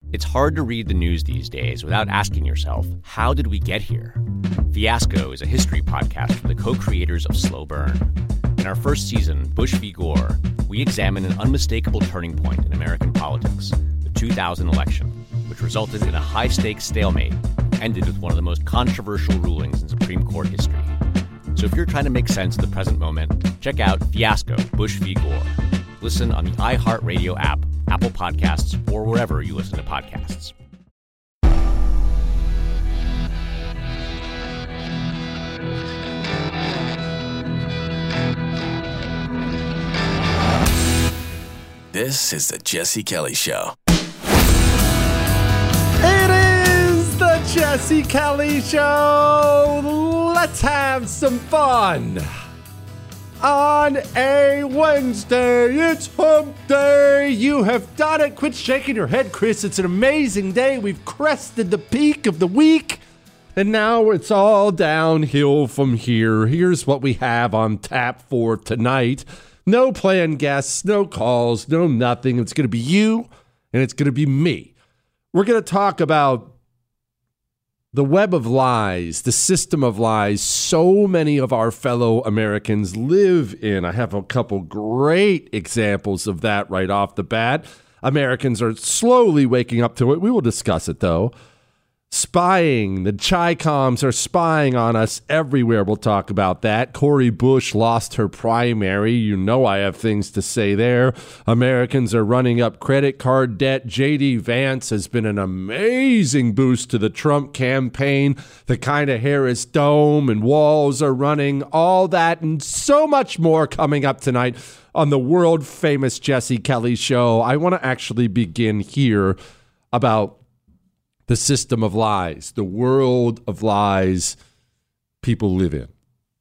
It's hard to read the news these days without asking yourself, how did we get here? Fiasco is a history podcast from the co-creators of Slow Burn. In our first season, Bush v. Gore, we examine an unmistakable turning point in American politics, the 2000 election, which resulted in a high-stakes stalemate and ended with one of the most controversial rulings in Supreme Court history. So if you're trying to make sense of the present moment, check out Fiasco, Bush v. Gore. Listen on the iHeartRadio app, Apple Podcasts, or wherever you listen to podcasts. This is the Jesse Kelly Show. It is the Jesse Kelly Show. Let's have some fun. On a Wednesday, it's hump day. You have done it. Quit shaking your head, Chris. It's an amazing day. We've crested the peak of the week, and now it's all downhill from here. Here's what we have on tap for tonight. No planned guests, no calls, no nothing. It's going to be you, and it's going to be me. We're going to talk about the web of lies, the system of lies so many of our fellow Americans live in. I have a couple great examples of that right off the bat. Americans are slowly waking up to it. We will discuss it, though. Spying. The Chi-Coms are spying on us everywhere. We'll talk about that. Cori Bush lost her primary. You know I have things to say there. Americans are running up credit card debt. J.D. Vance has been an amazing boost to the Trump campaign. The kind of Harris Dome and walls are running. All that and so much more coming up tonight on the world-famous Jesse Kelly Show. I want to actually begin here about the system of lies, the world of lies people live in.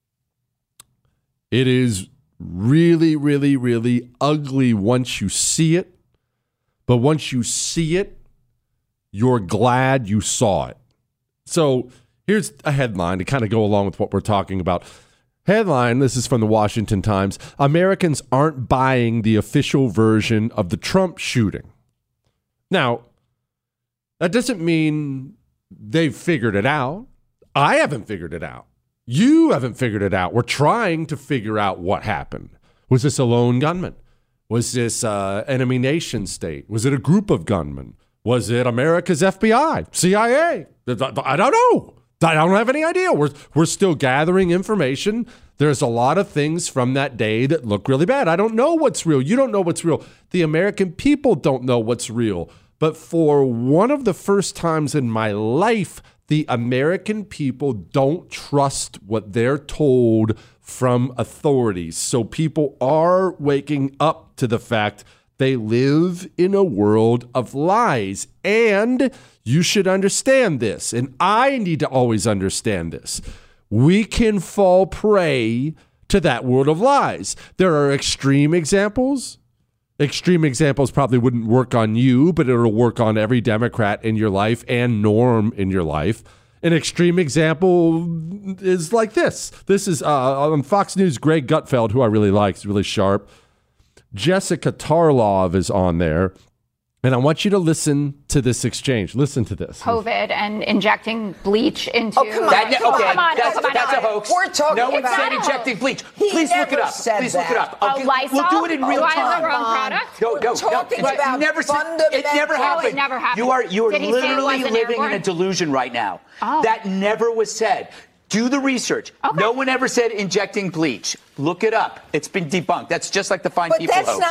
It is really, really, really ugly once you see it. But once you see it, you're glad you saw it. So here's a headline to kind of go along with what we're talking about. Headline, this is from the Washington Times. Americans aren't buying the official version of the Trump shooting. Now, that doesn't mean they've figured it out. I haven't figured it out. You haven't figured it out. We're trying to figure out what happened. Was this a lone gunman? Was this enemy nation state? Was it a group of gunmen? Was it America's FBI, CIA? I don't know. I don't have any idea. We're still gathering information. There's a lot of things from that day that look really bad. I don't know what's real. You don't know what's real. The American people don't know what's real. But for one of the first times in my life, the American people don't trust what they're told from authorities. So people are waking up to the fact they live in a world of lies. And you should understand this. And I need to always understand this. We can fall prey to that world of lies. There are extreme examples. Extreme examples probably wouldn't work on you, but it'll work on every Democrat in your life and Norm in your life. An extreme example is like this. This is on Fox News, Greg Gutfeld, who I really like, is really sharp. Jessica Tarlov is on there. And I want you to listen to this exchange. Listen to this. COVID and injecting bleach into... Oh, come on. That's a hoax. We're talking no one said injecting bleach. Please look it up. Please look it up. We'll do it in real time. Product? No. It never happened. It never happened. You are literally living in a delusion right now. Oh. That never was said. Do the research. Okay. No one ever said injecting bleach. Look it up. It's been debunked. That's just like the Fine People hoax.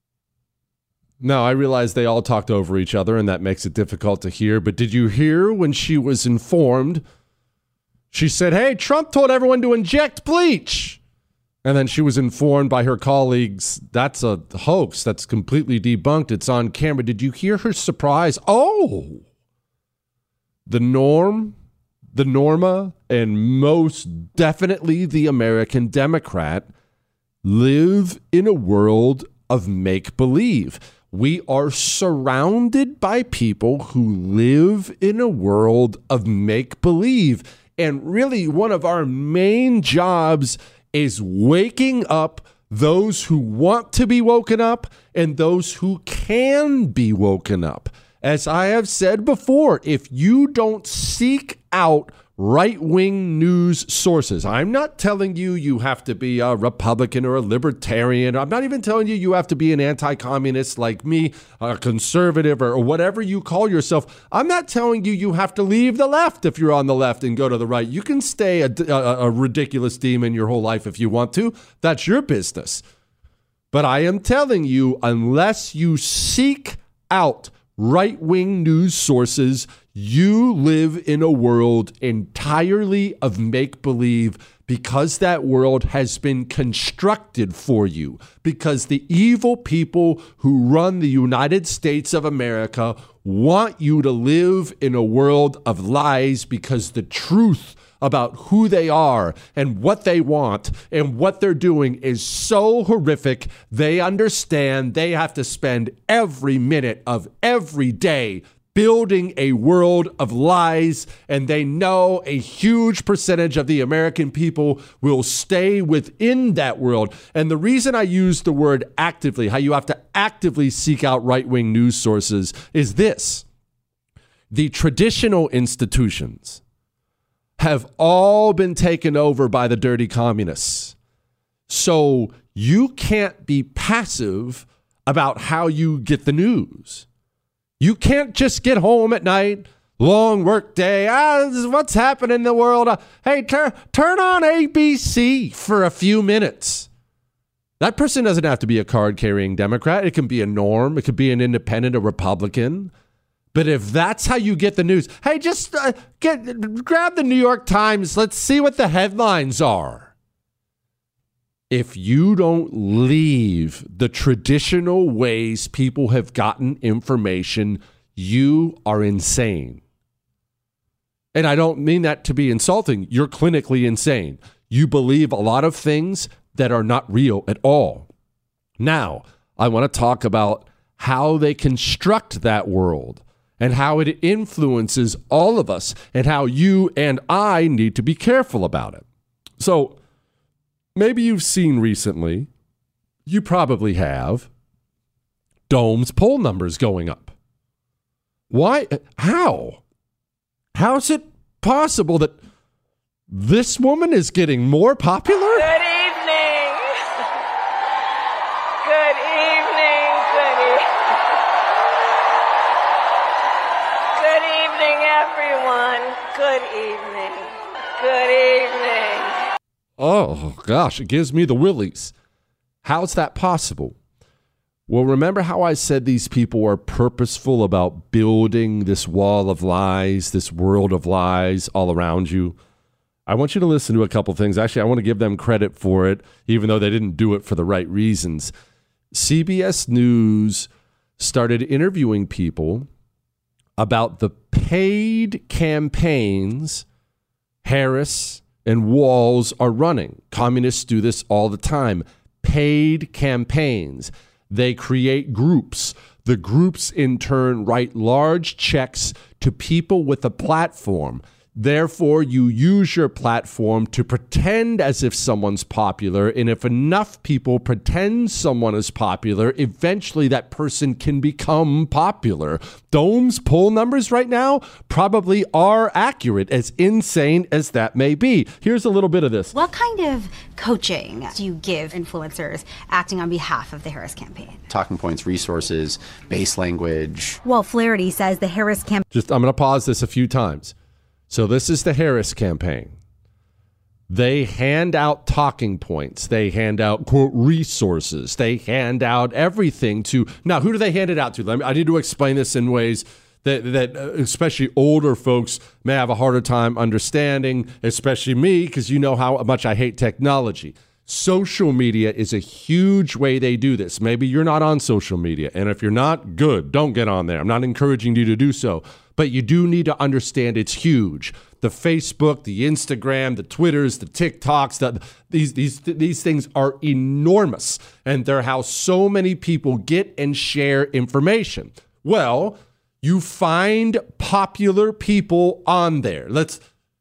No, I realize they all talked over each other, and that makes it difficult to hear. But did you hear when she was informed? She said, hey, Trump told everyone to inject bleach. And then she was informed by her colleagues, that's a hoax. That's completely debunked. It's on camera. Did you hear her surprise? Oh, the Norma, and most definitely the American Democrat live in a world of make-believe. We are surrounded by people who live in a world of make-believe. And really, one of our main jobs is waking up those who want to be woken up and those who can be woken up. as I have said before, if you don't seek out right-wing news sources, I'm not telling you you have to be a Republican or a libertarian. I'm not even telling you you have to be an anti-communist like me, a conservative, or whatever you call yourself. I'm not telling you you have to leave the left if you're on the left and go to the right. You can stay a ridiculous demon your whole life if you want to. That's your business. But I am telling you, unless you seek out right-wing news sources, you live in a world entirely of make-believe, because that world has been constructed for you, because the evil people who run the United States of America want you to live in a world of lies, because the truth about who they are and what they want and what they're doing is so horrific. They understand they have to spend every minute of every day building a world of lies, and they know a huge percentage of the American people will stay within that world. And the reason I use the word actively, how you have to actively seek out right-wing news sources, is this. The traditional institutions have all been taken over by the dirty communists. So you can't be passive about how you get the news. You can't just get home at night, long work day. This is what's happening in the world. Hey, turn on ABC for a few minutes. That person doesn't have to be a card-carrying Democrat. It can be a Norm. It could be an independent, a Republican. But if that's how you get the news, hey, just grab the New York Times. Let's see what the headlines are. If you don't leave the traditional ways people have gotten information, you are insane. And I don't mean that to be insulting. You're clinically insane. You believe a lot of things that are not real at all. Now, I want to talk about how they construct that world and how it influences all of us and how you and I need to be careful about it. So maybe you've seen recently, you probably have, Dome's poll numbers going up. Why? How? How is it possible that this woman is getting more popular? Good evening. Good evening. Good evening, everyone. Good evening. Good evening. Oh, gosh, it gives me the willies. How's that possible? Well, remember how I said these people are purposeful about building this wall of lies, this world of lies all around you? I want you to listen to a couple things. Actually, I want to give them credit for it, even though they didn't do it for the right reasons. CBS News started interviewing people about the paid campaigns Harris and Walz are running. Communists do this all the time. Paid campaigns. They create groups. The groups, in turn, write large checks to people with a platform. Therefore, you use your platform to pretend as if someone's popular. And if enough people pretend someone is popular, eventually that person can become popular. Dome's poll numbers right now probably are accurate, as insane as that may be. Here's a little bit of this. What kind of coaching do you give influencers acting on behalf of the Harris campaign? Talking points, resources, base language. Well, Flaherty says the Harris campaign... I'm going to pause this a few times. So this is the Harris campaign. They hand out talking points. They hand out, quote, resources. They hand out everything to... Now, who do they hand it out to? I need to explain this in ways that especially older folks may have a harder time understanding, especially me, because you know how much I hate technology. Social media is a huge way they do this. Maybe you're not on social media, and if you're not, good, don't get on there. I'm not encouraging you to do so, but you do need to understand it's huge. The Facebook, the Instagram, the Twitters, the TikToks, these things are enormous, and they're how so many people get and share information. Well, you find popular people on there.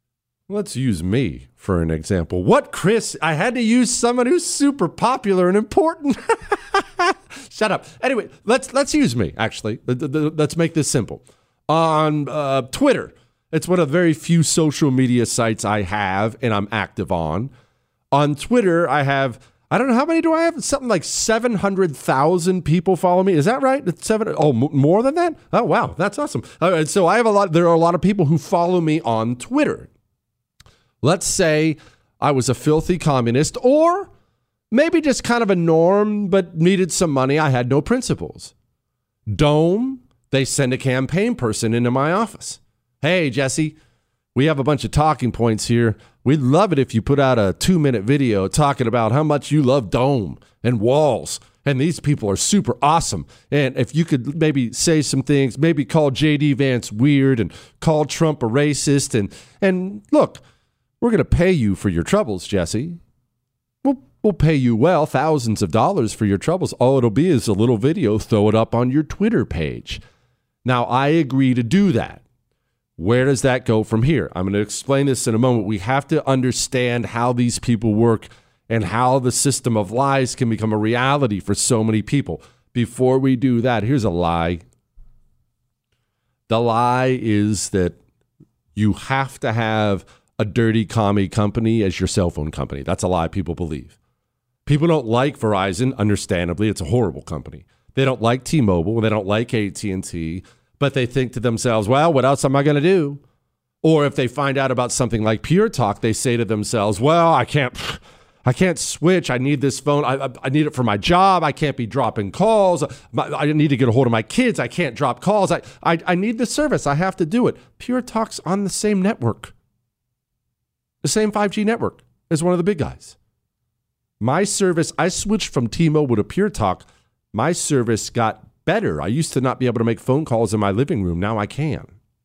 Let's use me for an example. What, Chris? I had to use someone who's super popular and important. Shut up. Anyway, let's use me, actually. Let's make this simple. On Twitter, it's one of the very few social media sites I have and I'm active on. On Twitter, I have, I don't know, how many do I have? Something like 700,000 people follow me. Is that right? More than that? Oh, wow. That's awesome. All right, so there are a lot of people who follow me on Twitter. Let's say I was a filthy communist, or maybe just kind of a norm, but needed some money. I had no principles. Dome, they send a campaign person into my office. Hey, Jesse, we have a bunch of talking points here. We'd love it if you put out a 2-minute video talking about how much you love Dome and Walls. And these people are super awesome. And if you could maybe say some things, maybe call J.D. Vance weird and call Trump a racist. And look, we're going to pay you for your troubles, Jesse. We'll pay you well, thousands of dollars for your troubles. All it'll be is a little video, throw it up on your Twitter page. Now, I agree to do that. Where does that go from here? I'm going to explain this in a moment. We have to understand how these people work and how the system of lies can become a reality for so many people. Before we do that, here's a lie. The lie is that you have to have a dirty commie company as your cell phone company. That's a lie people believe. People don't like Verizon, understandably. It's a horrible company. They don't like T-Mobile. They don't like AT&T. But they think to themselves, well, what else am I going to do? Or if they find out about something like Pure Talk, they say to themselves, well, I can't switch. I need this phone. I need it for my job. I can't be dropping calls. I need to get a hold of my kids. I can't drop calls. I need the service. I have to do it. Pure Talk's on the same network. The same 5G network as one of the big guys. My service, I switched from T-Mobile to Pure Talk. My service got better. I used to not be able to make phone calls in my living room. Now I can.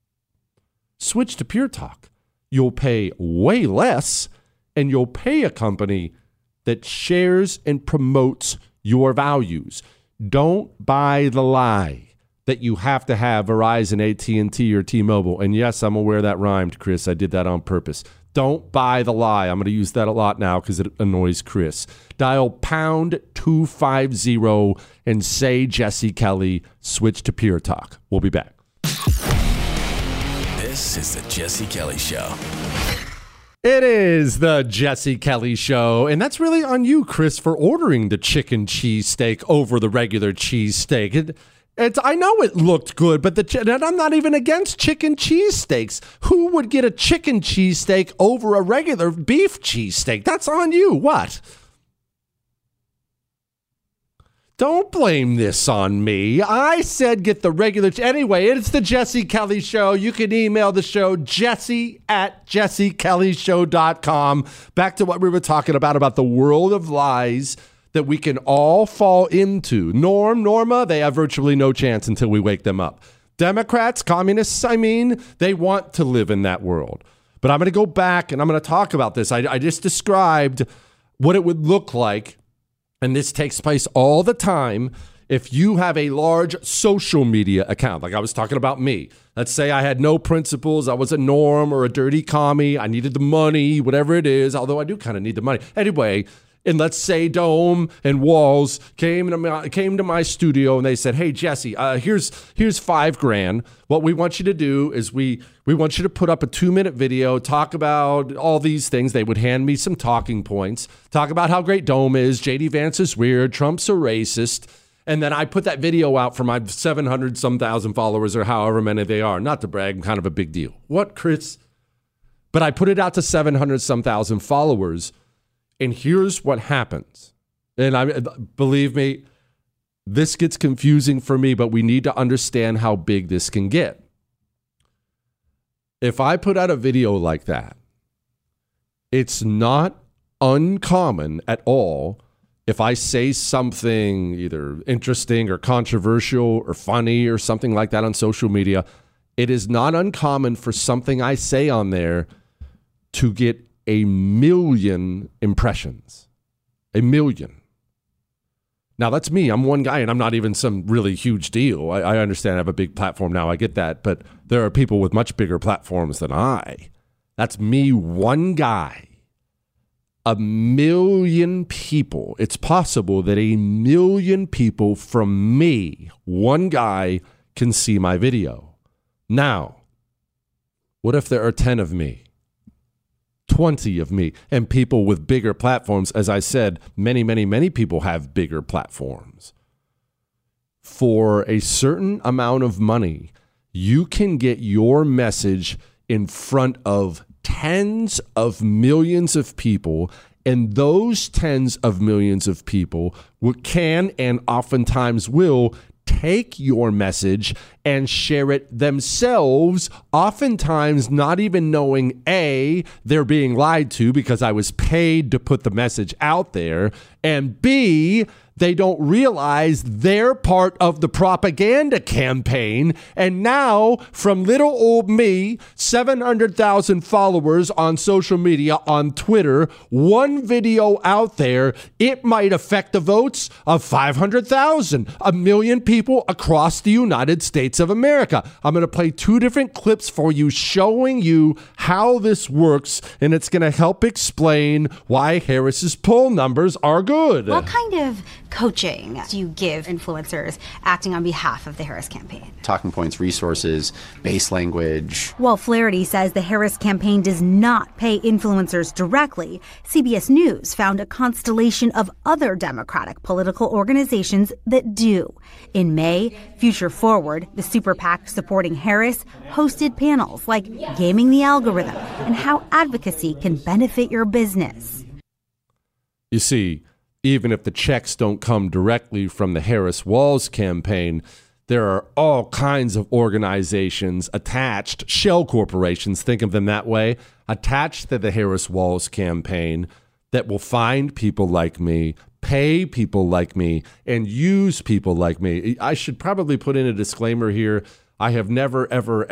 Switch to Pure Talk. You'll pay way less, and you'll pay a company that shares and promotes your values. Don't buy the lie that you have to have Verizon, AT&T, or T-Mobile. And yes, I'm aware that rhymed, Chris. I did that on purpose. Don't buy the lie. I'm going to use that a lot now because it annoys Chris. Dial pound 250 and say Jesse Kelly. Switch to Pure Talk. We'll be back. This is the Jesse Kelly Show. It is the Jesse Kelly Show, and that's really on you, Chris, for ordering the chicken cheesesteak over the regular cheesesteak. I know it looked good, but I'm not even against chicken cheesesteaks. Who would get a chicken cheesesteak over a regular beef cheesesteak? That's on you. What? Don't blame this on me. I said get the regular. Anyway, it's the Jesse Kelly Show. You can email the show, jesse@jessekellyshow.com. Back to what we were talking about the world of lies that we can all fall into. Norma, they have virtually no chance until we wake them up. Democrats, communists, they want to live in that world. But I'm going to go back and I'm going to talk about this. I just described what it would look like, and this takes place all the time, if you have a large social media account. Like I was talking about me. Let's say I had no principles. I was a norm or a dirty commie. I needed the money, whatever it is, although I do kind of need the money. Anyway, and let's say Dome and Walls came to my studio and they said, hey, Jesse, here's $5,000. What we want you to do is we want you to put up a 2-minute video, talk about all these things. They would hand me some talking points, talk about how great Dome is, J.D. Vance is weird, Trump's a racist. And then I put that video out for my 700-some thousand followers or however many they are. Not to brag, kind of a big deal. What, Chris? But I put it out to 700-some thousand followers. And here's what happens. And believe me, this gets confusing for me, but we need to understand how big this can get. If I put out a video like that, it's not uncommon at all if I say something either interesting or controversial or funny or something like that on social media. It is not uncommon for something I say on there to get 1 million impressions. 1 million. Now, that's me. I'm one guy, and I'm not even some really huge deal. I understand I have a big platform now. I get that. But there are people with much bigger platforms than I. That's me, one guy. 1 million people. It's possible that 1 million people from me, one guy, can see my video. Now, what if there are 10 of me? 20 of me, and people with bigger platforms? As I said, many people have bigger platforms. For a certain amount of money, you can get your message in front of tens of millions of people, and those tens of millions of people can and oftentimes will take your message and share it themselves, oftentimes not even knowing, A, they're being lied to because I was paid to put the message out there, and B, they don't realize they're part of the propaganda campaign. And now, from little old me, 700,000 followers on social media, on Twitter, one video out there, it might affect the votes of 500,000, 1 million people across the United States of America. I'm going to play 2 different clips for you showing you how this works, and it's going to help explain why Harris's poll numbers are good. What kind of coaching do you give influencers acting on behalf of the Harris campaign? Talking points, resources, base language. While Flaherty says the Harris campaign does not pay influencers directly, CBS News found a constellation of other Democratic political organizations that do. In May, Future Forward, the super PAC supporting Harris, hosted panels like Gaming the Algorithm and how advocacy can benefit your business. You see, even if the checks don't come directly from the Harris-Walz campaign, there are all kinds of organizations attached, shell corporations, think of them that way, attached to the Harris-Walz campaign that will find people like me, pay people like me, and use people like me. I should probably put in a disclaimer here. I have never,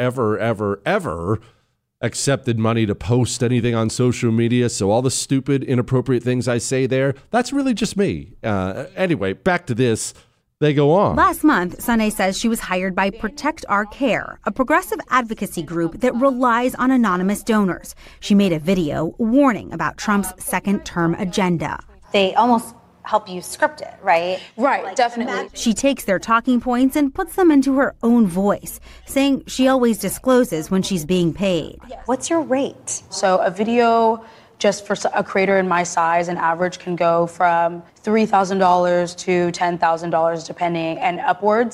ever accepted money to post anything on social media, so all the stupid, inappropriate things I say there, that's really just me. Anyway, back to this. They go on. Last month, Sunay says she was hired by Protect Our Care, a progressive advocacy group that relies on anonymous donors. She made a video warning about Trump's second-term agenda. They almost help you script it, right? Right, definitely. She takes their talking points and puts them into her own voice, saying she always discloses when she's being paid. What's your rate? So a video just for a creator in my size, an average can go from $3,000 to $10,000 depending and upwards.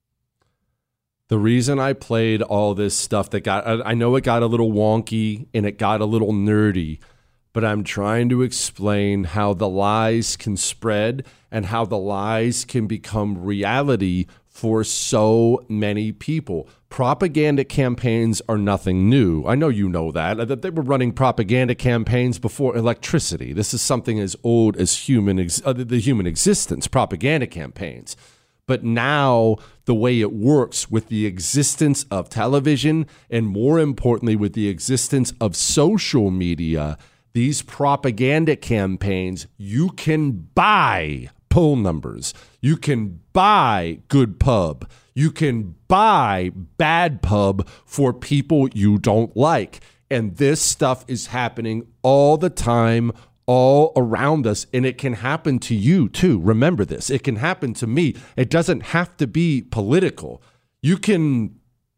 The reason I played all this stuff I know it got a little wonky and it got a little nerdy, but I'm trying to explain how the lies can spread and how the lies can become reality for so many people. Propaganda campaigns are nothing new. I know you know that. They were running propaganda campaigns before electricity. This is something as old as the human existence, propaganda campaigns. But now the way it works with the existence of television and more importantly with the existence of social media, these propaganda campaigns, you can buy poll numbers. You can buy good pub. You can buy bad pub for people you don't like. And this stuff is happening all the time, all around us. And it can happen to you too. Remember this. It can happen to me. It doesn't have to be political. You can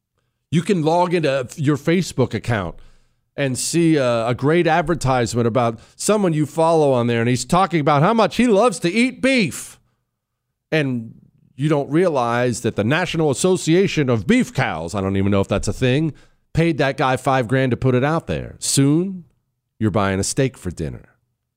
log into your Facebook account and see a great advertisement about someone you follow on there, and he's talking about how much he loves to eat beef. And you don't realize that the National Association of Beef Cows, I don't even know if that's a thing, paid that guy $5,000 to put it out there. Soon, you're buying a steak for dinner.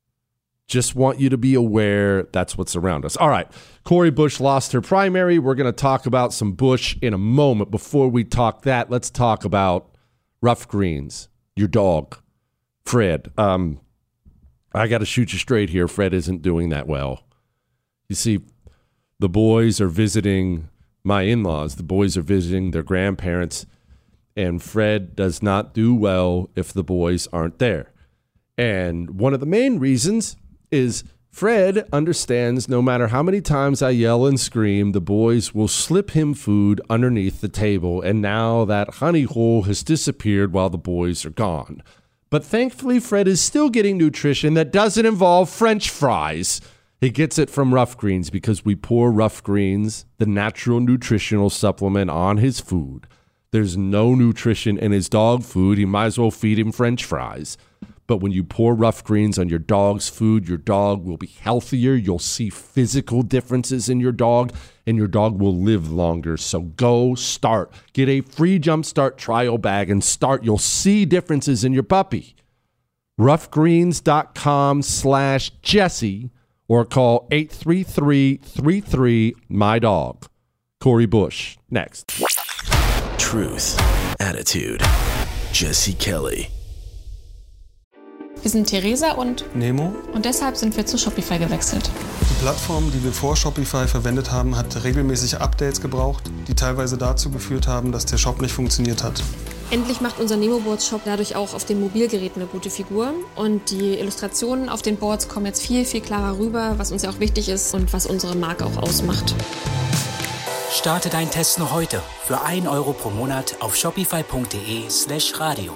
Just want you to be aware that's what's around us. All right, Cori Bush lost her primary. We're going to talk about some Bush in a moment. Before we talk that, let's talk about Ruff Greens. Your dog, Fred. I got to shoot you straight here. Fred isn't doing that well. You see, the boys are visiting my in-laws. The boys are visiting their grandparents, and Fred does not do well if the boys aren't there. And one of the main reasons is Fred understands no matter how many times I yell and scream, the boys will slip him food underneath the table, and now that honey hole has disappeared while the boys are gone. But thankfully, Fred is still getting nutrition that doesn't involve French fries. He gets it from Rough Greens because we pour Rough Greens, the natural nutritional supplement, on his food. There's no nutrition in his dog food. You might as well feed him French fries. But when you pour Rough Greens on your dog's food, your dog will be healthier. You'll see physical differences in your dog, and your dog will live longer. So go start. Get a free Jumpstart trial bag and start. You'll see differences in your puppy. roughgreens.com/Jesse or call 833-33-MY-DOG. Corey Bush, next. Truth, attitude, Jesse Kelly. Wir sind Theresa und Nemo. Und deshalb sind wir zu Shopify gewechselt. Die Plattform, die wir vor Shopify verwendet haben, hat regelmäßig Updates gebraucht, die teilweise dazu geführt haben, dass der Shop nicht funktioniert hat. Endlich macht unser Nemo-Boards-Shop dadurch auch auf den Mobilgeräten eine gute Figur. Und die Illustrationen auf den Boards kommen jetzt viel, viel klarer rüber, was uns ja auch wichtig ist und was unsere Marke auch ausmacht. Starte deinen Test noch heute für 1 € pro Monat auf shopify.de/radio.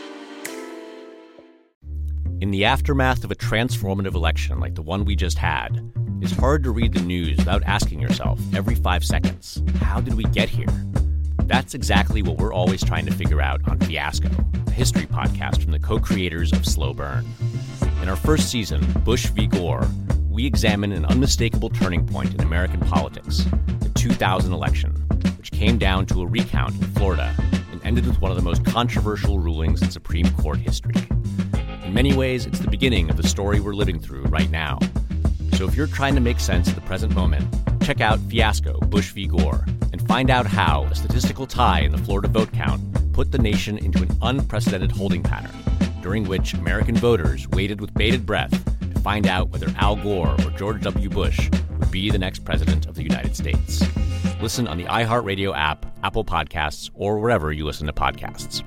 In the aftermath of a transformative election like the one we just had, it's hard to read the news without asking yourself every 5 seconds, how did we get here? That's exactly what we're always trying to figure out on Fiasco, a history podcast from the co-creators of Slow Burn. In our first season, Bush v. Gore, we examine an unmistakable turning point in American politics, the 2000 election, which came down to a recount in Florida and ended with one of the most controversial rulings in Supreme Court history. In many ways, it's the beginning of the story we're living through right now. So if you're trying to make sense of the present moment, check out Fiasco, Bush v. Gore, and find out how a statistical tie in the Florida vote count put the nation into an unprecedented holding pattern, during which American voters waited with bated breath to find out whether Al Gore or George W. Bush would be the next president of the United States. Listen on the iHeartRadio app, Apple Podcasts, or wherever you listen to podcasts.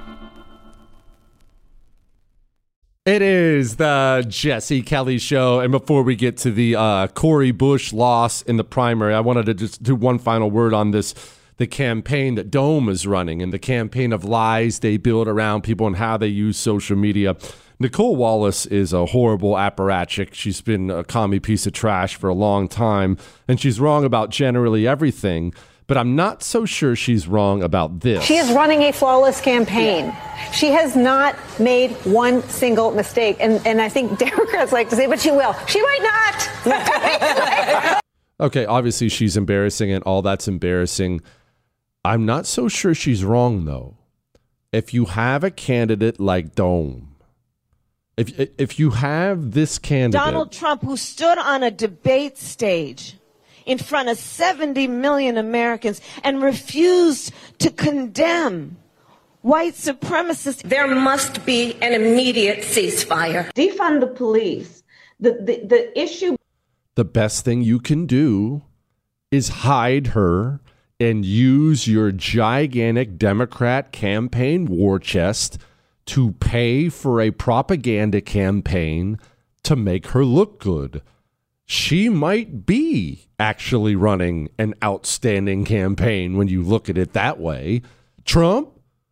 It is the Jesse Kelly Show. And before we get to the Corey Bush loss in the primary, I wanted to just do one final word on this, the campaign that Dome is running and the campaign of lies they build around people and how they use social media. Nicole Wallace is a horrible apparatchik. She's been a commie piece of trash for a long time, and she's wrong about generally everything. But I'm not so sure she's wrong about this. She is running a flawless campaign. She has not made one single mistake. And I think Democrats like to say, but she will. She might not. Okay, obviously she's embarrassing and all that's embarrassing. I'm not so sure she's wrong, though. If you have a candidate like Dome, if you have this candidate... Donald Trump, who stood on a debate stage in front of 70 million Americans and refused to condemn white supremacists. There must be an immediate ceasefire. Defund the police. The issue. The best thing you can do is hide her and use your gigantic Democrat campaign war chest to pay for a propaganda campaign to make her look good. She might be actually running an outstanding campaign when you look at it that way. Trump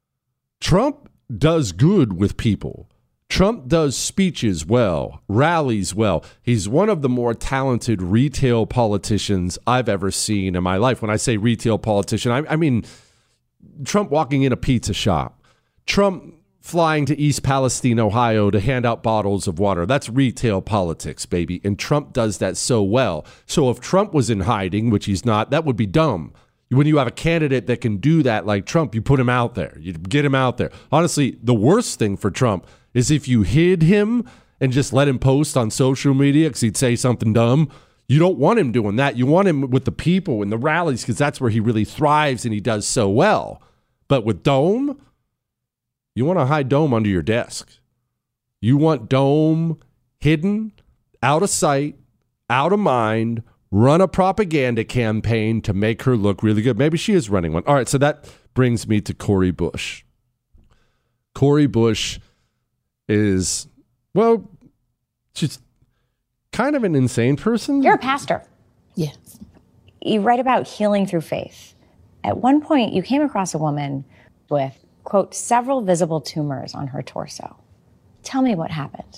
does good with people. Trump does speeches well, rallies well. He's one of the more talented retail politicians I've ever seen in my life. When I say retail politician, I mean Trump walking in a pizza shop. Trump flying to East Palestine, Ohio to hand out bottles of water. That's retail politics, baby. And Trump does that so well. So if Trump was in hiding, which he's not, that would be dumb. When you have a candidate that can do that like Trump, you put him out there. You get him out there. Honestly, the worst thing for Trump is if you hid him and just let him post on social media because he'd say something dumb. You don't want him doing that. You want him with the people and the rallies because that's where he really thrives and he does so well. But with Dome... you want to hide Dome under your desk. You want Dome hidden, out of sight, out of mind, run a propaganda campaign to make her look really good. Maybe she is running one. All right, so that brings me to Corey Bush. Corey Bush is, well, she's kind of an insane person. You're a pastor. Yeah. You write about healing through faith. At one point, you came across a woman with, quote, several visible tumors on her torso. Tell me what happened.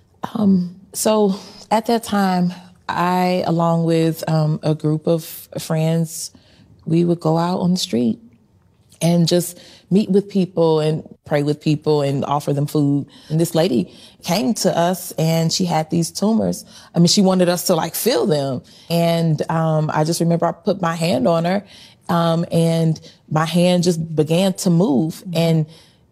So at that time, I, along with a group of friends, we would go out on the street and just meet with people and pray with people and offer them food. And this lady came to us and she had these tumors. I mean, she wanted us to like feel them. And I just remember I put my hand on her and my hand just began to move. And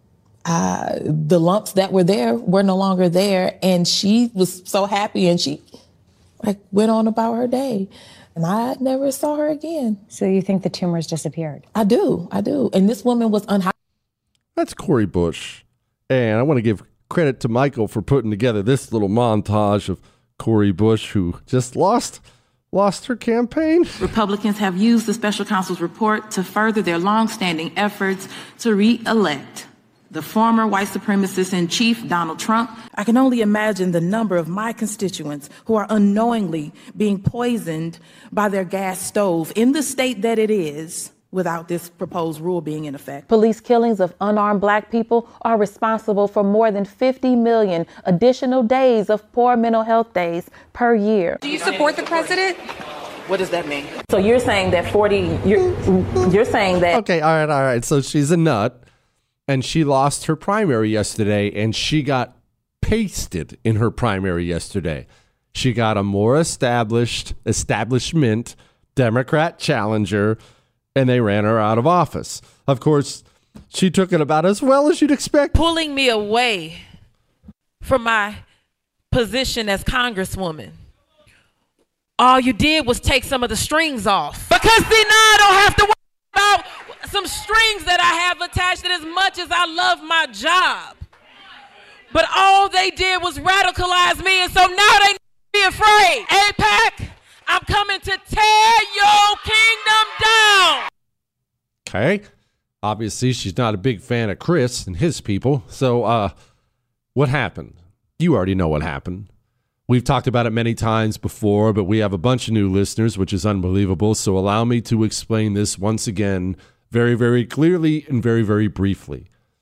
the lumps that were there were no longer there. And she was so happy and she like went on about her day. And I never saw her again. So you think the tumors disappeared? I do. And this woman was That's Cori Bush. And I want to give credit to Michael for putting together this little montage of Cori Bush, who just lost her campaign. Republicans have used the special counsel's report to further their longstanding efforts to re-elect the former white supremacist in chief, Donald Trump. I can only imagine the number of my constituents who are unknowingly being poisoned by their gas stove in the state that it is without this proposed rule being in effect. Police killings of unarmed black people are responsible for more than 50 million additional days of poor mental health days per year. Do you support the president? What does that mean? So you're saying that you're saying that... Okay, all right. So she's a nut. And she lost her primary yesterday, and she got pasted in her primary yesterday. She got a more establishment Democrat challenger, and they ran her out of office. Of course, she took it about as well as you'd expect. Pulling me away from my position as Congresswoman. All you did was take some of the strings off. Because see, now I don't have to worry about some strings that I have attached, and as much as I love my job, but all they did was radicalize me, and so now they be afraid. AIPAC, I'm coming to tear your kingdom down. Okay. Obviously, she's not a big fan of Chris and his people. So what happened? You already know what happened. We've talked about it many times before, but we have a bunch of new listeners, which is unbelievable. So allow me to explain this once again very, very clearly and very, very briefly.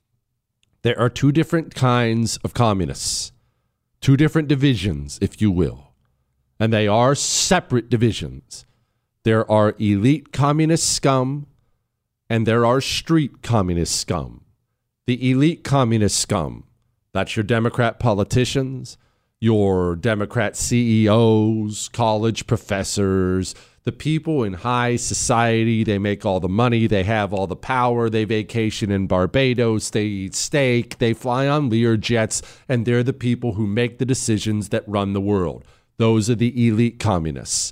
There are two different kinds of communists, two different divisions, if you will, and they are separate divisions. There are elite communist scum, and there are street communist scum. The elite communist scum, that's your Democrat politicians, your Democrat CEOs, college professors, the people in high society. They make all the money, they have all the power, they vacation in Barbados, they eat steak, they fly on Lear jets, and they're the people who make the decisions that run the world. Those are the elite communists.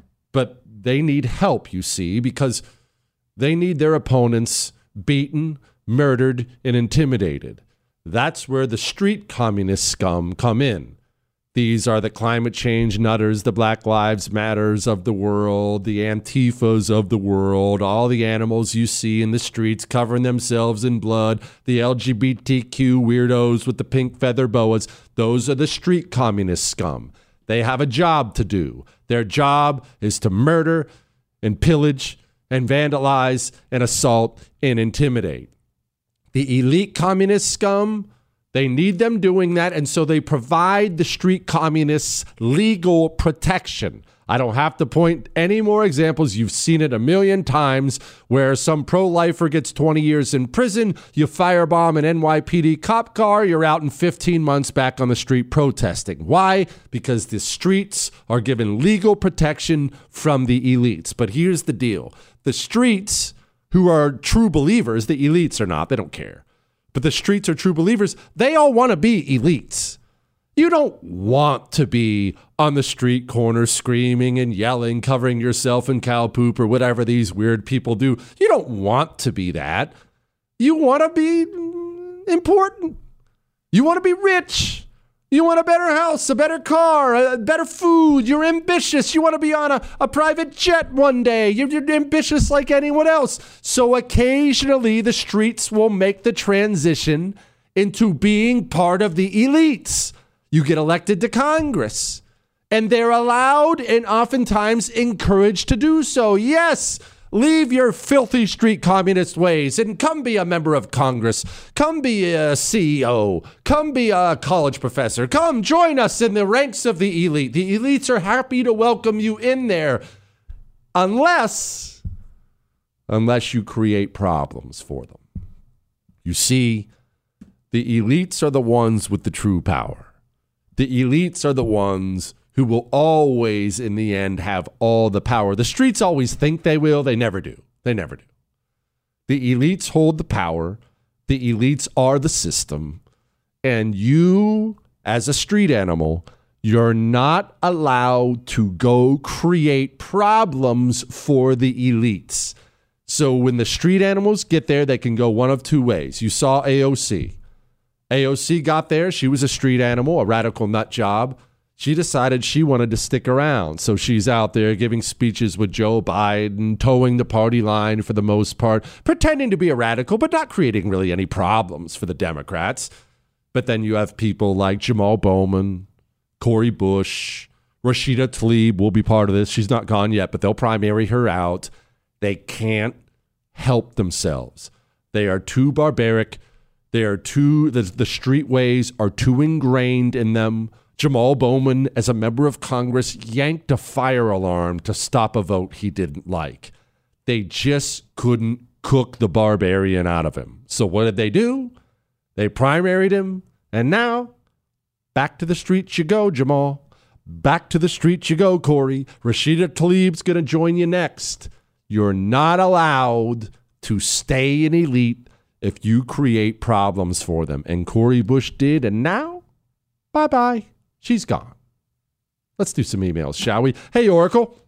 But they need help, you see, because they need their opponents beaten, murdered, and intimidated. That's where the street communist scum come in. These are the climate change nutters, the Black Lives Matters of the world, the Antifas of the world, all the animals you see in the streets covering themselves in blood, the LGBTQ weirdos with the pink feather boas. Those are the street communist scum. They have a job to do. Their job is to murder and pillage and vandalize and assault and intimidate. The elite communist scum, they need them doing that, and so they provide the street communists legal protection. I don't have to point any more examples. You've seen it a million times where some pro-lifer gets 20 years in prison, you firebomb an NYPD cop car, you're out in 15 months back on the street protesting. Why? Because the streets are given legal protection from the elites. But here's the deal. The streets, who are true believers, the elites are not, they don't care. But the streets are true believers. They all want to be elites. You don't want to be on the street corner screaming and yelling, covering yourself in cow poop or whatever these weird people do. You don't want to be that. You want to be important. You want to be rich. You want a better house, a better car, better food. You're ambitious. You want to be on a private jet one day. You're ambitious like anyone else. So occasionally the streets will make the transition into being part of the elites. You get elected to Congress, and they're allowed and oftentimes encouraged to do so. Yes, Leave your filthy street communist ways and come be a member of Congress. Come be a CEO. Come be a college professor. Come join us in the ranks of the elite. The elites are happy to welcome you in there. Unless you create problems for them. You see, the elites are the ones with the true power. The elites are the ones who will always, in the end, have all the power. The streets always think they will. They never do. They never do. The elites hold the power. The elites are the system. And you, as a street animal, you're not allowed to go create problems for the elites. So when the street animals get there, they can go one of two ways. You saw AOC. AOC got there. She was a street animal, a radical nut job. She decided she wanted to stick around. So she's out there giving speeches with Joe Biden, towing the party line for the most part, pretending to be a radical, but not creating really any problems for the Democrats. But then you have people like Jamal Bowman, Cori Bush, Rashida Tlaib will be part of this. She's not gone yet, but they'll primary her out. They can't help themselves. They are too barbaric. They are too, the street ways are too ingrained in them. Jamal Bowman, as a member of Congress, yanked a fire alarm to stop a vote he didn't like. They just couldn't cook the barbarian out of him. So what did they do? They primaried him, and now, back to the streets you go, Jamal. Back to the streets you go, Cori. Rashida Tlaib's going to join you next. You're not allowed to stay an elite if you create problems for them. And Cori Bush did, and now, bye-bye. She's gone. Let's do some emails, shall we? Hey, Oracle.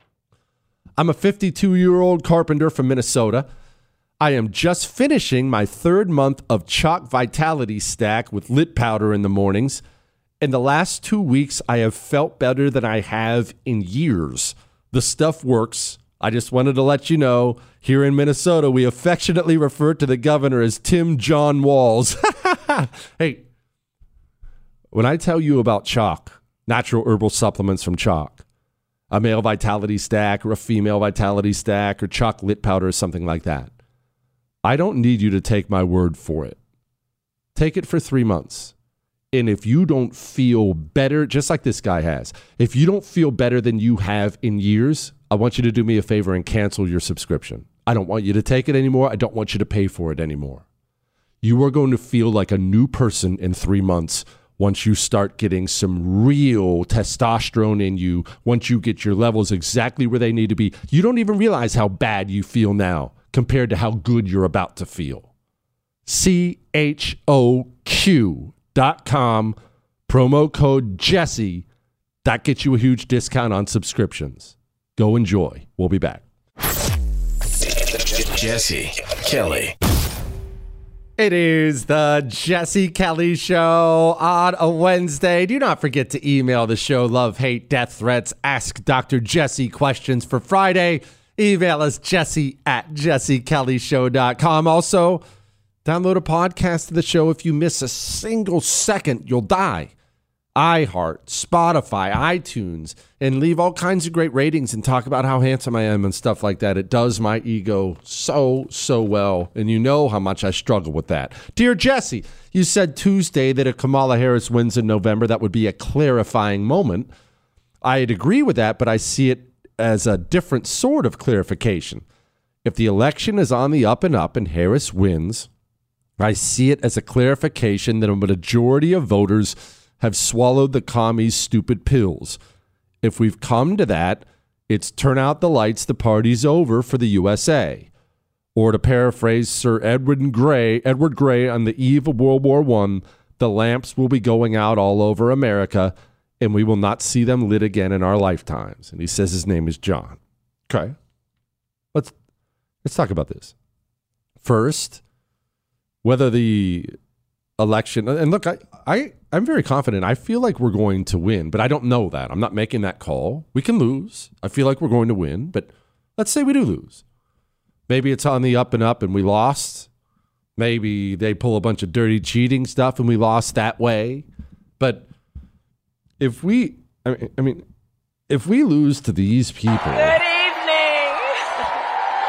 I'm a 52-year-old carpenter from Minnesota. I am just finishing my 3rd month of Chalk Vitality Stack with lit powder in the mornings. In the last 2 weeks, I have felt better than I have in years. The stuff works. I just wanted to let you know, here in Minnesota, we affectionately refer to the governor as Tim John Walls. Hey, when I tell you about Chalk, natural herbal supplements from Chalk, a male vitality stack or a female vitality stack or Chalk lit powder or something like that, I don't need you to take my word for it. Take it for 3 months. And if you don't feel better, just like this guy has, if you don't feel better than you have in years, I want you to do me a favor and cancel your subscription. I don't want you to take it anymore. I don't want you to pay for it anymore. You are going to feel like a new person in 3 months once you start getting some real testosterone in you, once you get your levels exactly where they need to be. You don't even realize how bad you feel now compared to how good you're about to feel. CHOQ.com, promo code Jesse. That gets you a huge discount on subscriptions. Go enjoy. We'll be back. Jesse Kelly. It is the Jesse Kelly Show on a Wednesday. Do not forget to email the show love, hate, death threats. Ask Dr. Jesse questions for Friday. Email us jesse@jessekellyshow.com. Also, download a podcast of the show. If you miss a single second, you'll die. iHeart, Spotify, iTunes, and leave all kinds of great ratings and talk about how handsome I am and stuff like that. It does my ego so well, and you know how much I struggle with that. Dear Jesse, you said Tuesday that if Kamala Harris wins in November, that would be a clarifying moment. I'd agree with that, but I see it as a different sort of clarification. If the election is on the up and up and Harris wins, I see it as a clarification that a majority of voters have swallowed the commies' stupid pills. If we've come to that, it's turn out the lights, the party's over for the USA. Or to paraphrase Sir Edward Grey on the eve of World War I, the lamps will be going out all over America, and we will not see them lit again in our lifetimes. And he says his name is John. Okay. Let's talk about this. First, whether the election, and look, I'm very confident. I feel like we're going to win, but I don't know that. I'm not making that call. We can lose. I feel like we're going to win, but let's say we do lose. Maybe it's on the up and up and we lost. Maybe they pull a bunch of dirty cheating stuff and we lost that way. But if we lose to these people. Good evening.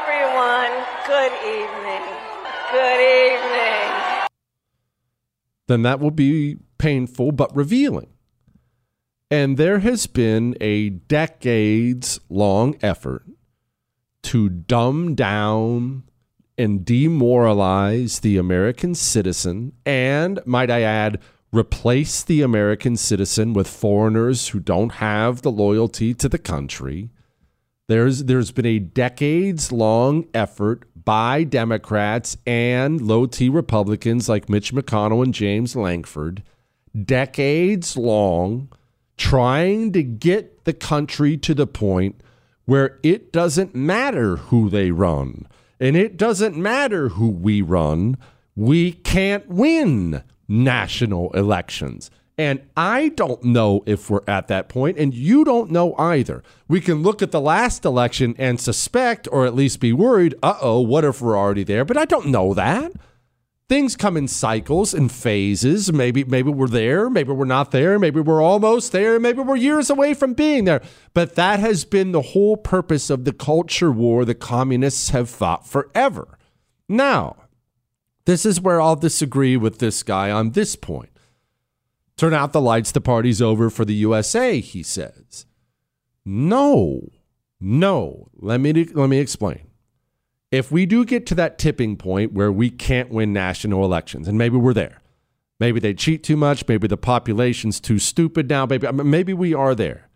everyone. Good evening. Good evening. Then that will be painful but revealing. And there has been a decades-long effort to dumb down and demoralize the American citizen and, might I add, replace the American citizen with foreigners who don't have the loyalty to the country. There's been a decades-long effort by Democrats and low-T Republicans like Mitch McConnell and James Lankford, decades-long, trying to get the country to the point where it doesn't matter who they run, and it doesn't matter who we run. We can't win national elections. And I don't know if we're at that point, and you don't know either. We can look at the last election and suspect, or at least be worried, what if we're already there? But I don't know that. Things come in cycles and phases. Maybe we're there, maybe we're not there, maybe we're almost there, maybe we're years away from being there. But that has been the whole purpose of the culture war the communists have fought forever. Now, this is where I'll disagree with this guy on this point. Turn out the lights, the party's over for the USA, he says. No. Let me explain. If we do get to that tipping point where we can't win national elections, and maybe we're there, maybe they cheat too much, maybe the population's too stupid now, maybe we are there.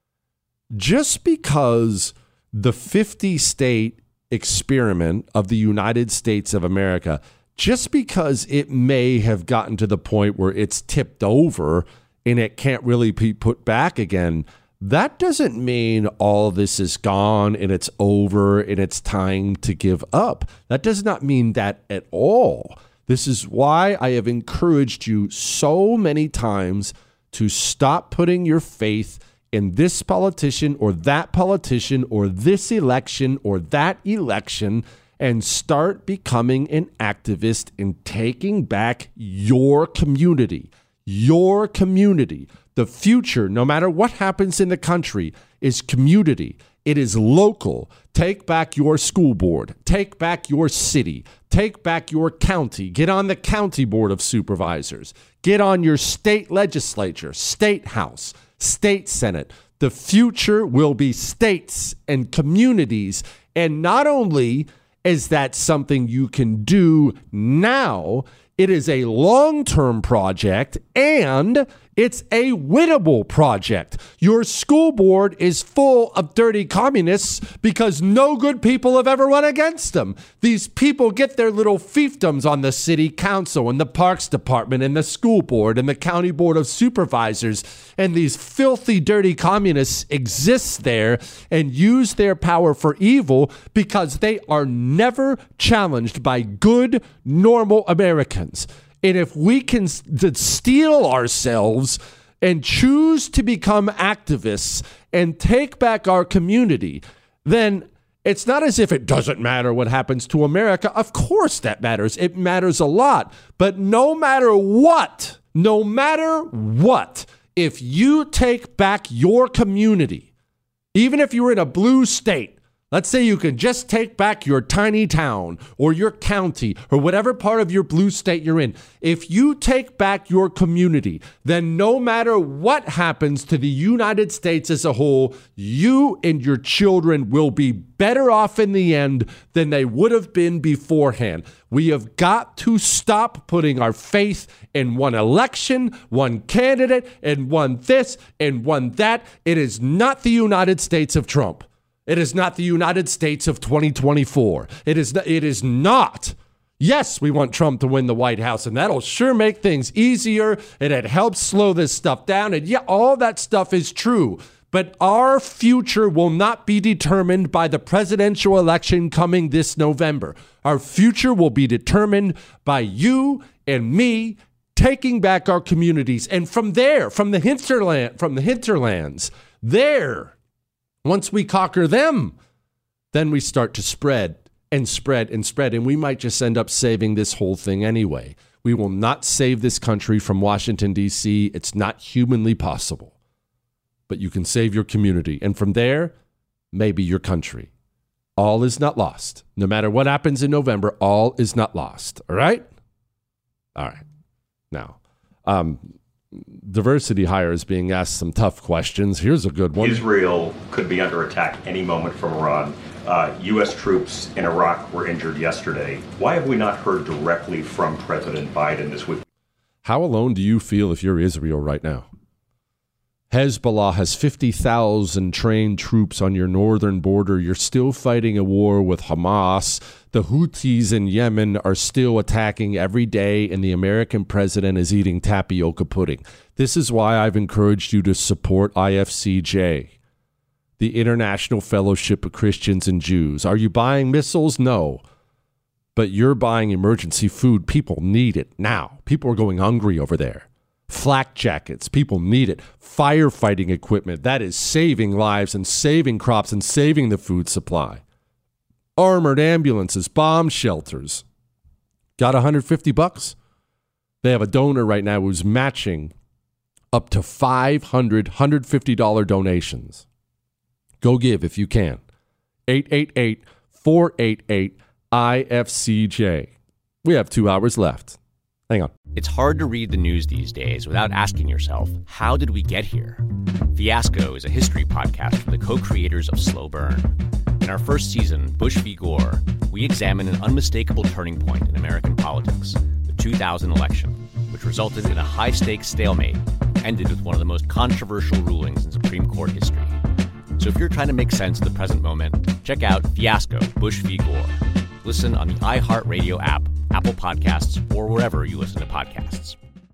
Just because the 50-state experiment of the United States of America, just because it may have gotten to the point where it's tipped over and it can't really be put back again, that doesn't mean all this is gone and it's over and it's time to give up. That does not mean that at all. This is why I have encouraged you so many times to stop putting your faith in this politician or that politician or this election or that election, and start becoming an activist and taking back your community. Your community. The future, no matter what happens in the country, is community. It is local. Take back your school board. Take back your city. Take back your county. Get on the county board of supervisors. Get on your state legislature, state house, state senate. The future will be states and communities. And not only is that something you can do now, it is a long-term project, and it's a winnable project. Your school board is full of dirty communists because no good people have ever run against them. These people get their little fiefdoms on the city council and the parks department and the school board and the county board of supervisors. And these filthy, dirty communists exist there and use their power for evil because they are never challenged by good, normal Americans. And if we can steel ourselves and choose to become activists and take back our community, then it's not as if it doesn't matter what happens to America. Of course that matters. It matters a lot. But no matter what, if you take back your community, even if you're in a blue state, let's say you can just take back your tiny town or your county or whatever part of your blue state you're in. If you take back your community, then no matter what happens to the United States as a whole, you and your children will be better off in the end than they would have been beforehand. We have got to stop putting our faith in one election, one candidate, and one this and one that. It is not the United States of Trump. It is not the United States of 2024. It is not. Yes, we want Trump to win the White House, and that'll sure make things easier, and it helps slow this stuff down. And yeah, all that stuff is true. But our future will not be determined by the presidential election coming this November. Our future will be determined by you and me taking back our communities. And from there, from the hinterlands, there, once we conquer them, then we start to spread and spread and spread. And we might just end up saving this whole thing anyway. We will not save this country from Washington, D.C. It's not humanly possible. But you can save your community. And from there, maybe your country. all is not lost. No matter what happens in November, all is not lost. All right? All right. Now, Diversity Hire is being asked some tough questions. Here's a good one. Israel could be under attack any moment from Iran. U.S. troops in Iraq were injured yesterday. Why have we not heard directly from President Biden this week? How alone do you feel if you're Israel right now? Hezbollah has 50,000 trained troops on your northern border. You're still fighting a war with Hamas. The Houthis in Yemen are still attacking every day, and the American president is eating tapioca pudding. This is why I've encouraged you to support IFCJ, the International Fellowship of Christians and Jews. Are you buying missiles? No. But you're buying emergency food. People need it now. People are going hungry over there. Flak jackets, people need it. Firefighting equipment, that is saving lives and saving crops and saving the food supply. Armored ambulances, bomb shelters. Got $150? They have a donor right now who's matching up to $150 donations. Go give if you can. 888-488-IFCJ. We have 2 hours left. Hang on. It's hard to read the news these days without asking yourself, how did we get here? Fiasco is a history podcast from the co-creators of Slow Burn. In our first season, Bush v. Gore, we examine an unmistakable turning point in American politics, the 2000 election, which resulted in a high-stakes stalemate and ended with one of the most controversial rulings in Supreme Court history. So if you're trying to make sense of the present moment, check out Fiasco, Bush v. Gore. Listen on the iHeartRadio app, Apple Podcasts, or wherever you listen to podcasts.